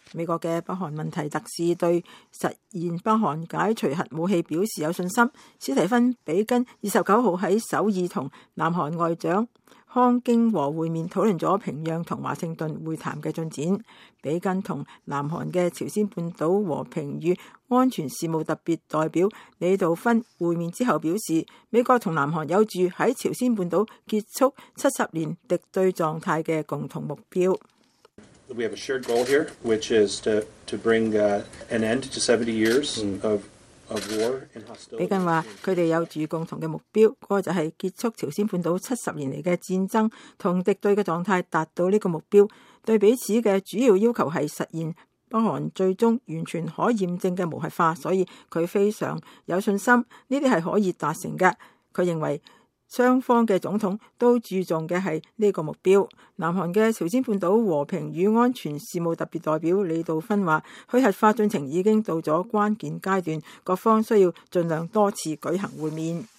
美國嘅北韓問題特使對實現北韓解除核武器表示有信心。史提芬·比根29號喺首爾同南韓外長康京和會面，討論咗平壤同華盛頓會談嘅進展。比根同南韓嘅朝鮮半島和平與安全事務特別代表李道勳會面之後表示，美國同南韓有住喺朝鮮半島結束70年敵對狀態嘅共同目標。 We have a shared goal here, which is to bring an end to 70 years of war and hostility. 比根話：佢哋有住共同嘅目標，嗰個就係結束朝鮮半島70年嚟嘅戰爭同敵對嘅狀態，達到呢個目標。對彼此嘅主要要求係實現北韓最終完全可驗證嘅無核化，所以佢非常有信心呢啲係可以達成嘅。佢認為雙方嘅總統都注重嘅係呢個目標。南韓嘅朝鮮半島和平與安全事務特別代表李道勳話：去核化進程已經到咗關鍵階段，各方需要盡量多次舉行會面。